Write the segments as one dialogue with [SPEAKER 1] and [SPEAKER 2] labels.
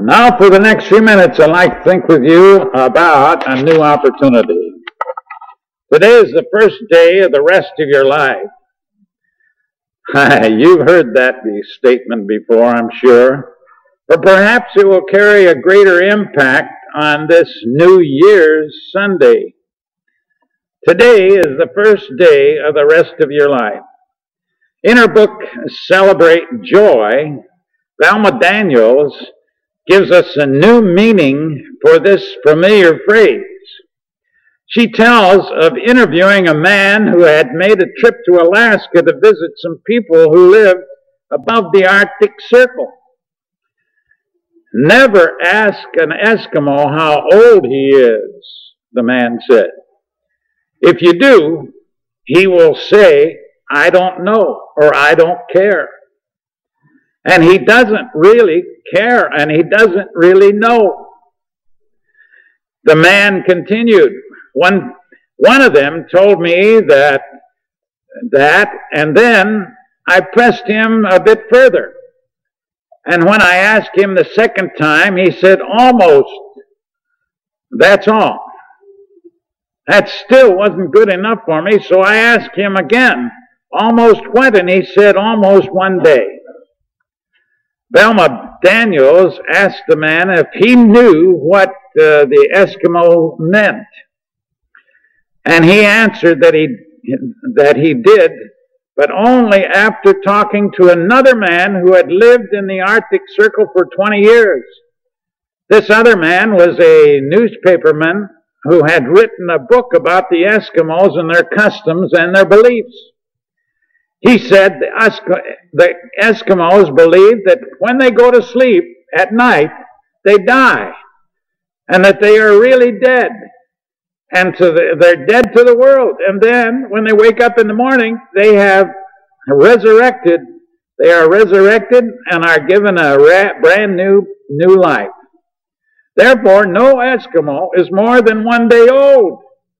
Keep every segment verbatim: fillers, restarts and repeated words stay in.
[SPEAKER 1] Now for the next few minutes, I'd like to think with you about a new opportunity. Today is the first day of the rest of your life. You've heard that statement before, I'm sure. But perhaps it will carry a greater impact on this New Year's Sunday. Today is the first day of the rest of your life. In her book, Celebrate Joy, Velma Daniels gives us a new meaning for this familiar phrase. She tells of interviewing a man who had made a trip to Alaska to visit some people who lived above the Arctic Circle. Never ask an Eskimo how old he is, the man said. If you do, he will say, I don't know, or I don't care. And he doesn't really care, and he doesn't really know. The man continued. One, one of them told me that, that, and then I pressed him a bit further. And when I asked him the second time, he said, almost. That's all. That still wasn't good enough for me, so I asked him again, almost what? And he said, almost one day. Velma Daniels asked the man if he knew what uh, the Eskimo meant. And he answered that he, that he did, but only after talking to another man who had lived in the Arctic Circle for twenty years. This other man was a newspaperman who had written a book about the Eskimos and their customs and their beliefs. He said the Eskimos believe that when they go to sleep at night, they die, and that they are really dead, and to the, they're dead to the world. And then, when they wake up in the morning, they have resurrected. They are resurrected and are given a brand new new life. Therefore, no Eskimo is more than one day old.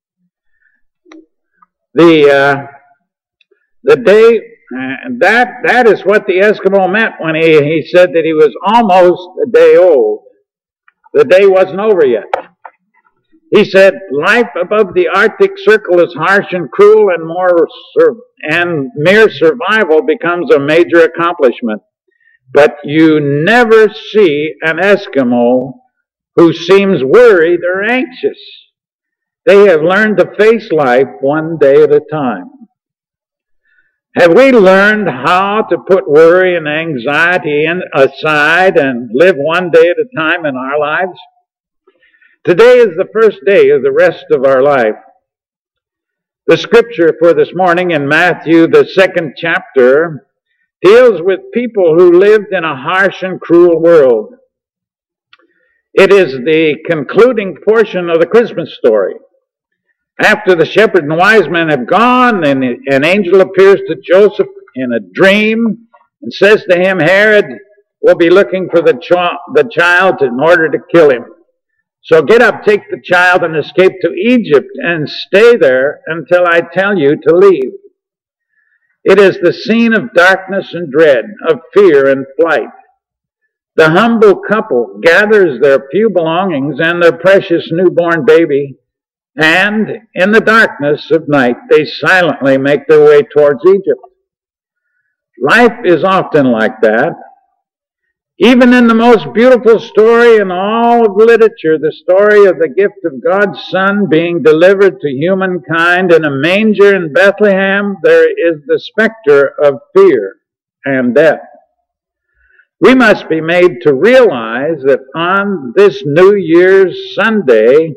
[SPEAKER 1] The uh, The day, uh, that, that is what the Eskimo meant when he, he said that he was almost a day old. The day wasn't over yet. He said, life above the Arctic Circle is harsh and cruel, and more sur- and mere survival becomes a major accomplishment. But you never see an Eskimo who seems worried or anxious. They have learned to face life one day at a time. Have we learned how to put worry and anxiety in, aside and live one day at a time in our lives? Today is the first day of the rest of our life. The scripture for this morning in Matthew, the second chapter, deals with people who lived in a harsh and cruel world. It is the concluding portion of the Christmas story. After the shepherd and wise men have gone, and an angel appears to Joseph in a dream and says to him, Herod will be looking for the, ch- the child in order to kill him. So get up, take the child, and escape to Egypt, and stay there until I tell you to leave. It is the scene of darkness and dread, of fear and flight. The humble couple gathers their few belongings and their precious newborn baby, and in the darkness of night, they silently make their way towards Egypt. Life is often like that. Even in the most beautiful story in all of literature, the story of the gift of God's Son being delivered to humankind in a manger in Bethlehem, there is the specter of fear and death. We must be made to realize that on this New Year's Sunday,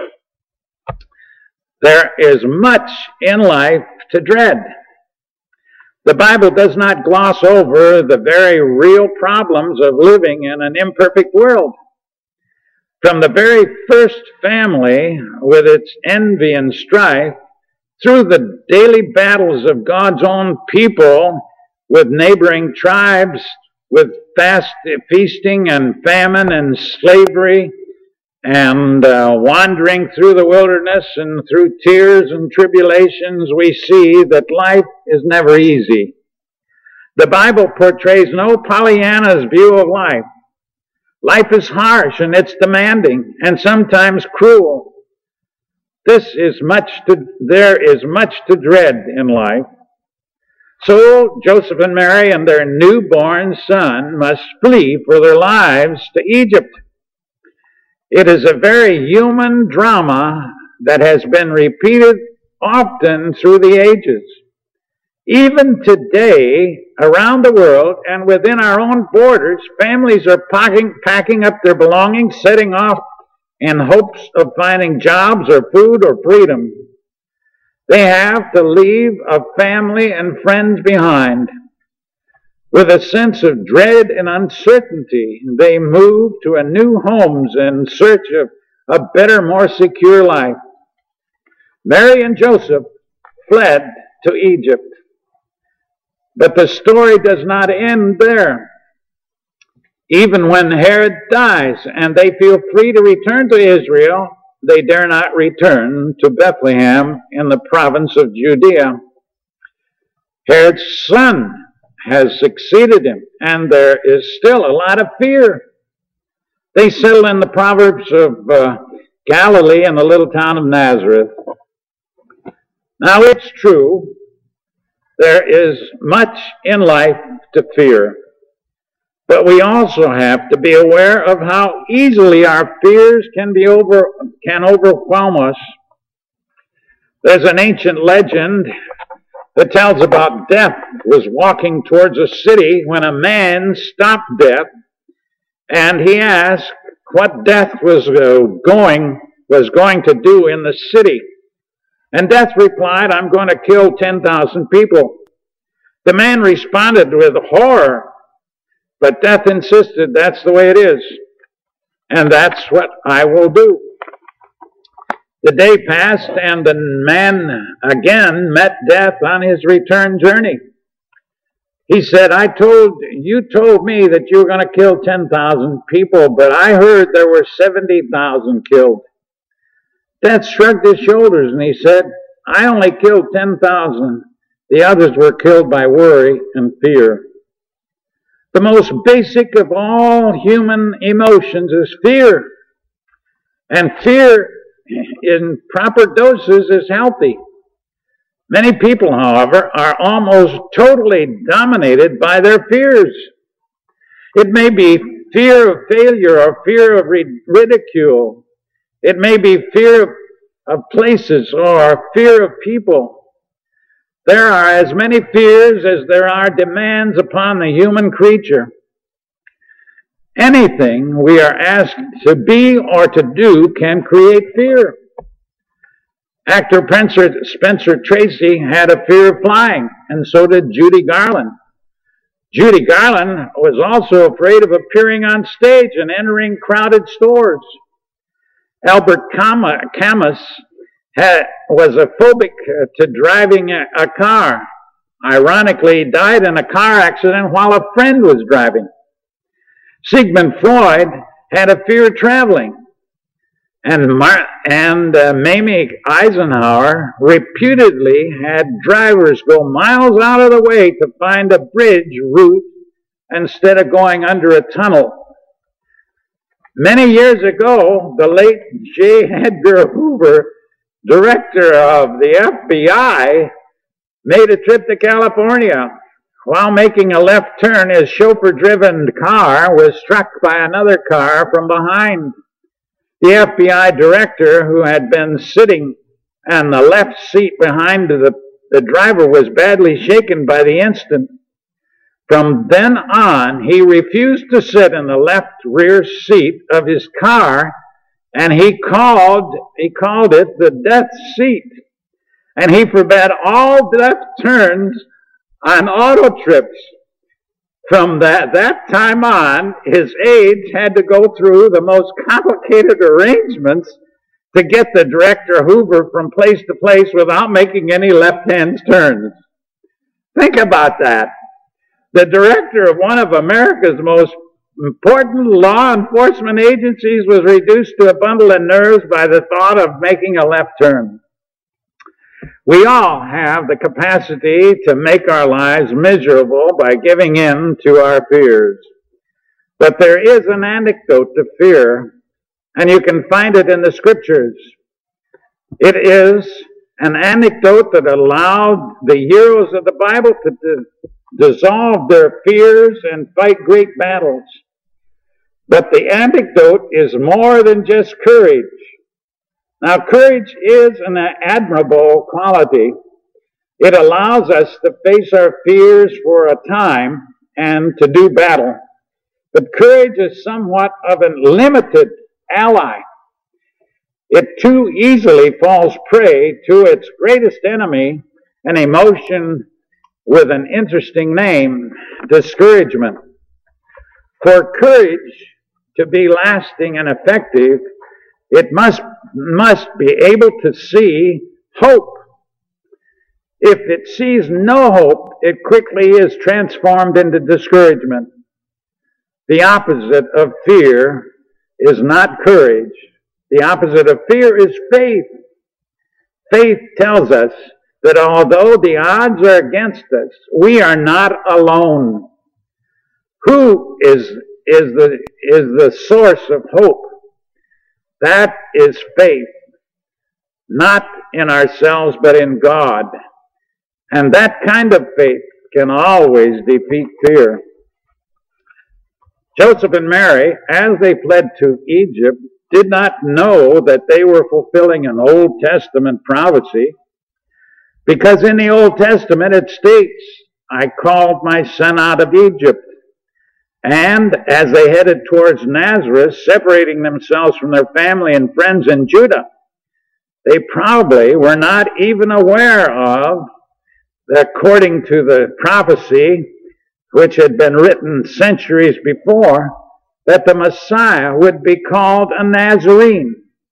[SPEAKER 1] there is much in life to dread. The Bible does not gloss over the very real problems of living in an imperfect world. From the very first family, with its envy and strife, through the daily battles of God's own people with neighboring tribes, with fast feasting and famine and slavery, and uh, wandering through the wilderness and through tears and tribulations, we see that life is never easy. The Bible portrays no Pollyanna's view of life. Life is harsh and it's demanding and sometimes cruel. This is much to, there is much to dread in life. So Joseph and Mary and their newborn son must flee for their lives to Egypt. It is a very human drama that has been repeated often through the ages. Even today, around the world and within our own borders, families are packing, packing up their belongings, setting off in hopes of finding jobs or food or freedom. They have to leave a family and friends behind. With a sense of dread and uncertainty, they move to a new homes in search of a better, more secure life. Mary and Joseph fled to Egypt. But the story does not end there. Even when Herod dies and they feel free to return to Israel, they dare not return to Bethlehem in the province of Judea. Herod's son has succeeded him, and there is still a lot of fear. They settle in the province of uh, Galilee in the little town of Nazareth. Now it's true, there is much in life to fear. But we also have to be aware of how easily our fears can be over, can overwhelm us. There's an ancient legend that tells about Death was walking towards a city when a man stopped Death, and he asked what Death was uh, going was going to do in the city. And Death replied, "I'm going to kill ten thousand people." The man responded with horror. But Death insisted, "That's the way it is, and that's what I will do." The day passed, and the man again met Death on his return journey. He said, I told, you told me that you were going to kill ten thousand people, but I heard there were seventy thousand killed. Death shrugged his shoulders, and he said, I only killed ten thousand. The others were killed by worry and fear. The most basic of all human emotions is fear. And fear in proper doses is healthy. Many people, however, are almost totally dominated by their fears. It may be fear of failure or fear of ridicule. It may be fear of, of places or fear of people. There are as many fears as there are demands upon the human creature. Anything we are asked to be or to do can create fear. Actor Spencer, Spencer Tracy had a fear of flying, and so did Judy Garland. Judy Garland was also afraid of appearing on stage and entering crowded stores. Albert Camus had, was a phobic to driving a, a car. Ironically, he died in a car accident while a friend was driving. Sigmund Freud had a fear of traveling. And, Mar and uh, Mamie Eisenhower reputedly had drivers go miles out of the way to find a bridge route instead of going under a tunnel. Many years ago, the late J. Edgar Hoover, director of the F B I, made a trip to California. While making a left turn, his chauffeur-driven car was struck by another car from behind. The F B I director, who had been sitting on the left seat behind the, the driver, was badly shaken by the incident. From then on, he refused to sit in the left rear seat of his car, and he called, he called it the death seat. And he forbade all left turns on auto trips. From that, that time on, his aides had to go through the most complicated arrangements to get the director Hoover from place to place without making any left-hand turns. Think about that. The director of one of America's most important law enforcement agencies was reduced to a bundle of nerves by the thought of making a left turn. We all have the capacity to make our lives miserable by giving in to our fears. But there is an antidote to fear, and you can find it in the Scriptures. It is an anecdote that allowed the heroes of the Bible to di- dissolve their fears and fight great battles. But the anecdote is more than just courage. Now, courage is an admirable quality. It allows us to face our fears for a time and to do battle. But courage is somewhat of a limited ally. It too easily falls prey to its greatest enemy, an emotion with an interesting name, discouragement. For courage to be lasting and effective, it must, must be able to see hope. If it sees no hope, it quickly is transformed into discouragement. The opposite of fear is not courage. The opposite of fear is faith. Faith tells us that although the odds are against us, we are not alone. Who is, is, the, is the source of hope? That is faith. Not in ourselves, but in God. And that kind of faith can always defeat fear. Joseph and Mary, as they fled to Egypt, did not know that they were fulfilling an Old Testament prophecy, because in the Old Testament it states, I called my son out of Egypt. And as they headed towards Nazareth, separating themselves from their family and friends in Judah, they probably were not even aware of, according to the prophecy which had been written centuries before, that the Messiah would be called a Nazarene.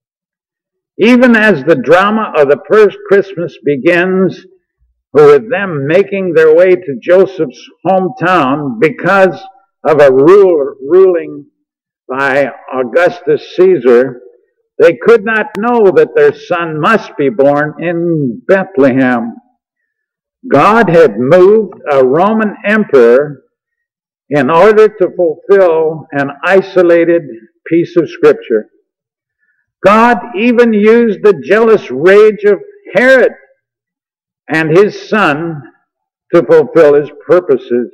[SPEAKER 1] Even as the drama of the first Christmas begins, with them making their way to Joseph's hometown because of a rule, ruling by Augustus Caesar, they could not know that their son must be born in Bethlehem. God had moved a Roman emperor in order to fulfill an isolated piece of Scripture. God even used the jealous rage of Herod and his son to fulfill his purposes.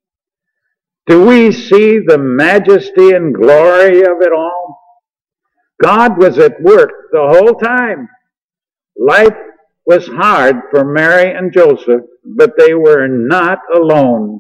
[SPEAKER 1] Do we see the majesty and glory of it all? God was at work the whole time. Life was hard for Mary and Joseph, but they were not alone.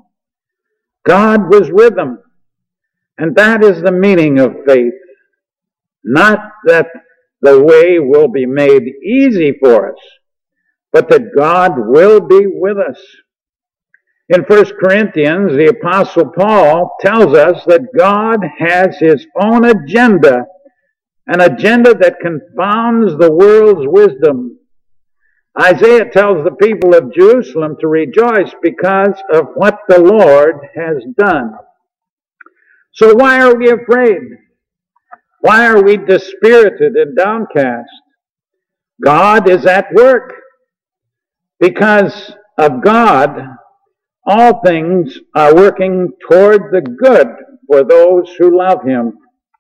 [SPEAKER 1] God was with them. And that is the meaning of faith. Not that the way will be made easy for us, but that God will be with us. In First Corinthians, the Apostle Paul tells us that God has his own agenda, an agenda that confounds the world's wisdom. Isaiah tells the people of Jerusalem to rejoice because of what the Lord has done. So why are we afraid? Why are we dispirited and downcast? God is at work. Because of God, all things are working toward the good for those who love Him.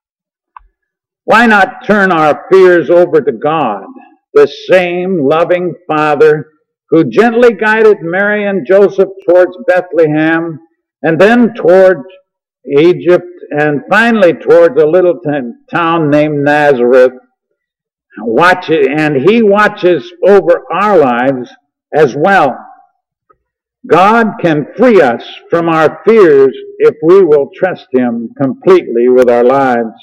[SPEAKER 1] Why not turn our fears over to God, the same loving Father who gently guided Mary and Joseph towards Bethlehem, and then towards Egypt, and finally towards a little town named Nazareth. Watch it, and He watches over our lives as well. God can free us from our fears if we will trust Him completely with our lives.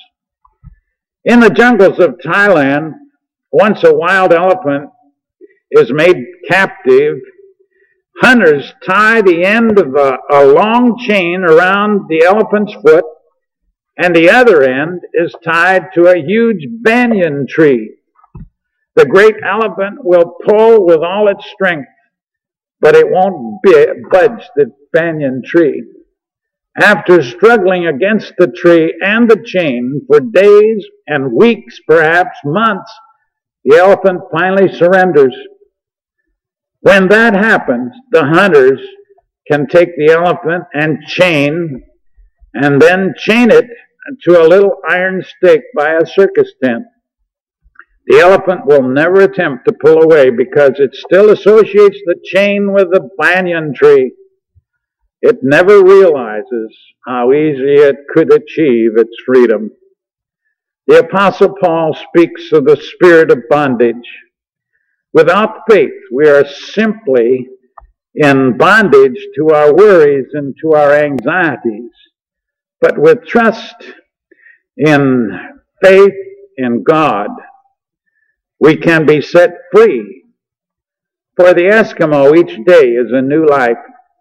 [SPEAKER 1] In the jungles of Thailand, once a wild elephant is made captive, hunters tie the end of a, a long chain around the elephant's foot, and the other end is tied to a huge banyan tree. The great elephant will pull with all its strength, but it won't budge the banyan tree. After struggling against the tree and the chain for days and weeks, perhaps months, the elephant finally surrenders. When that happens, the hunters can take the elephant and chain and then chain it to a little iron stake by a circus tent. The elephant will never attempt to pull away because it still associates the chain with the banyan tree. It never realizes how easy it could achieve its freedom. The Apostle Paul speaks of the spirit of bondage. Without faith, we are simply in bondage to our worries and to our anxieties. But with trust in faith in God, we can be set free. For the Eskimo, each day is a new life.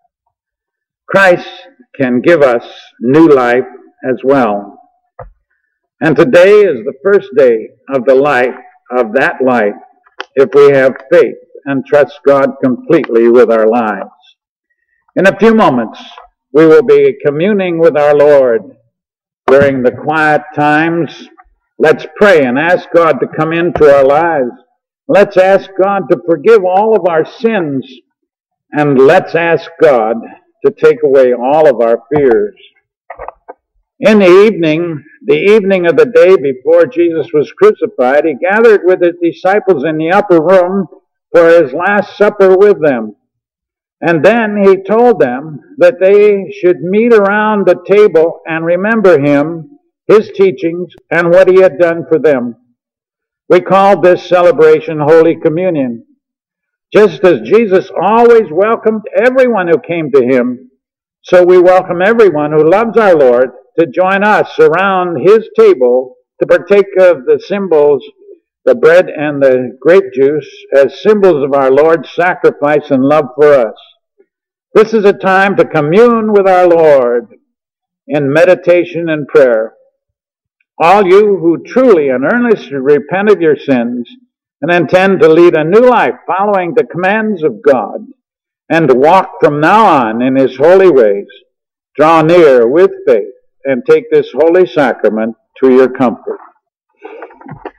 [SPEAKER 1] Christ can give us new life as well. And today is the first day of the life of that life if we have faith and trust God completely with our lives. In a few moments, we will be communing with our Lord. During the quiet times, let's pray and ask God to come into our lives. Let's ask God to forgive all of our sins, and let's ask God to take away all of our fears. In the evening, the evening of the day before Jesus was crucified, he gathered with his disciples in the upper room for his last supper with them. And then he told them that they should meet around the table and remember him, his teachings, and what he had done for them. We called this celebration Holy Communion. Just as Jesus always welcomed everyone who came to him, so we welcome everyone who loves our Lord to join us around his table to partake of the symbols, the bread and the grape juice, as symbols of our Lord's sacrifice and love for us. This is a time to commune with our Lord in meditation and prayer. All you who truly and earnestly repent of your sins and intend to lead a new life following the commands of God and to walk from now on in his holy ways, draw near with faith and take this holy sacrament to your comfort.